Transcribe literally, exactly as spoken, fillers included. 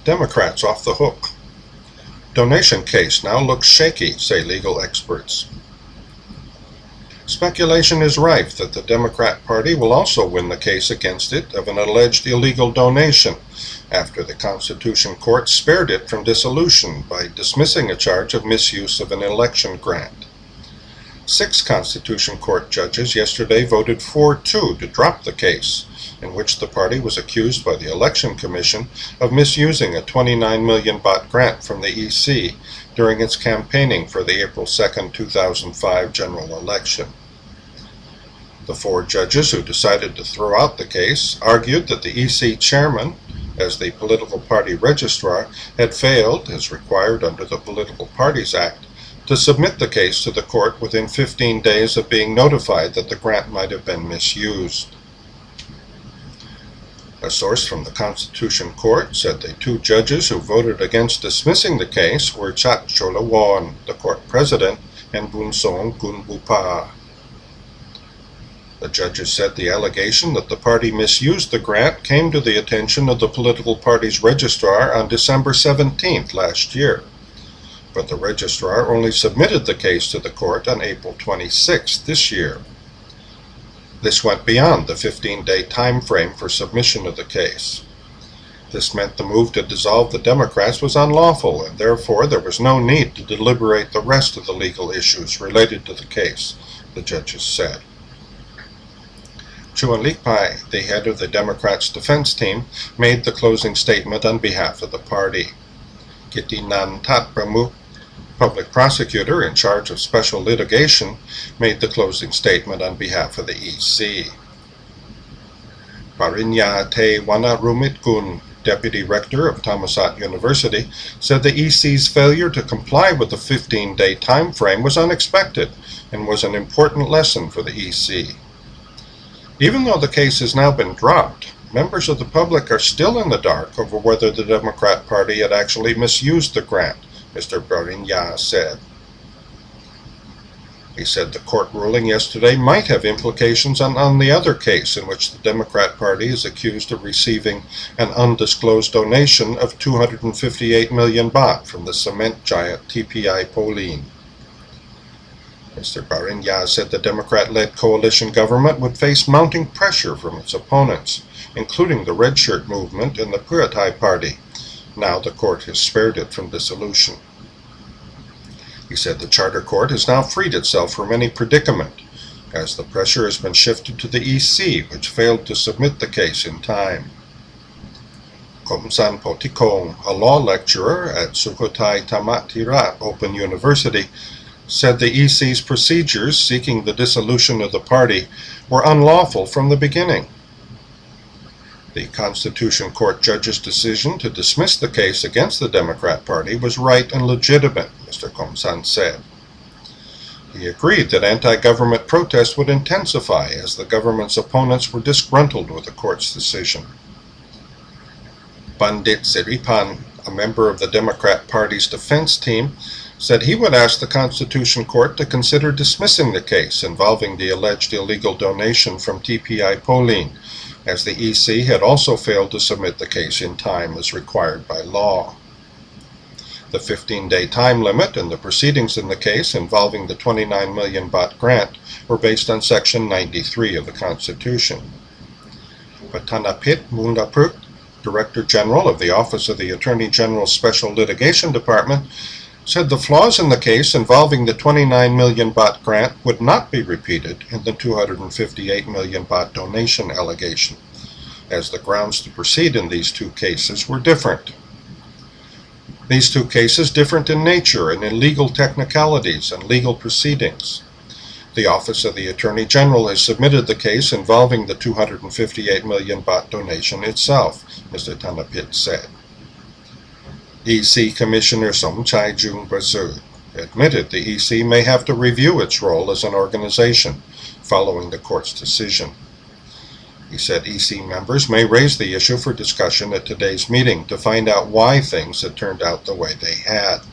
Democrats off the hook. Donation case now looks shaky, say legal experts. Speculation is rife that the Democrat Party will also win the case against it of an alleged illegal donation after the Constitution Court spared it from dissolution by dismissing a charge of misuse of an election grant. Six Constitution Court judges yesterday voted four two to drop the case, in which the party was accused by the Election Commission of misusing a twenty-nine million baht grant from the E C during its campaigning for the April second, two thousand five general election. The four judges who decided to throw out the case argued that the E C chairman, as the political party registrar, had failed, as required under the Political Parties Act, to submit the case to the court within fifteen days of being notified that the grant might have been misused. A source from the Constitution Court said the two judges who voted against dismissing the case were Chat Cholawon, the court president, and Bunsong Gunbupa. The judges said the allegation that the party misused the grant came to the attention of the political party's registrar on December seventeenth last year, but the registrar only submitted the case to the court on April twenty-sixth this year. This went beyond the fifteen-day time frame for submission of the case. This meant the move to dissolve the Democrats was unlawful, and therefore there was no need to deliberate the rest of the legal issues related to the case, the judges said. Chuan Likpai, the head of the Democrats' defense team, made the closing statement on behalf of the party. Kitinan Tatpramuk, public prosecutor in charge of special litigation, made the closing statement on behalf of the E C. Parinya Te Wanarumitgun, deputy rector of Thammasat University, said the E C's failure to comply with the fifteen-day time frame was unexpected and was an important lesson for the E C. Even though the case has now been dropped, members of the public are still in the dark over whether the Democrat Party had actually misused the grant, Mister Parinya said. He said the court ruling yesterday might have implications on, on the other case in which the Democrat Party is accused of receiving an undisclosed donation of two hundred fifty-eight million baht from the cement giant T P I Polin. Mister Parinya said the Democrat-led coalition government would face mounting pressure from its opponents, including the Red Shirt movement and the Phrathai Party. Now the court has spared it from dissolution. He said the Charter Court has now freed itself from any predicament, as the pressure has been shifted to the E C, which failed to submit the case in time. Komsan Potikong, a law lecturer at Sukhothai Thammat Thirat Open University, said the E C's procedures seeking the dissolution of the party were unlawful from the beginning. The Constitution Court judge's decision to dismiss the case against the Democrat Party was right and legitimate, Mister Komsan said. He agreed that anti-government protests would intensify as the government's opponents were disgruntled with the court's decision. Pandit Siripan, a member of the Democrat Party's defense team, said he would ask the Constitution Court to consider dismissing the case involving the alleged illegal donation from T P I Polin, as the E C had also failed to submit the case in time as required by law. The fifteen-day time limit and the proceedings in the case involving the twenty-nine million baht grant were based on Section ninety-three of the Constitution. Patanapit Mundapruk, Director General of the Office of the Attorney General's Special Litigation Department, said the flaws in the case involving the twenty-nine million baht grant would not be repeated in the two hundred fifty-eight million baht donation allegation, as the grounds to proceed in these two cases were different. These two cases different in nature and in legal technicalities and legal proceedings. The Office of the Attorney General has submitted the case involving the two hundred fifty-eight million baht donation itself, Mister Thanapit said. E C Commissioner Somchai Jung Basud admitted the E C may have to review its role as an organization following the court's decision. He said E C members may raise the issue for discussion at today's meeting to find out why things had turned out the way they had.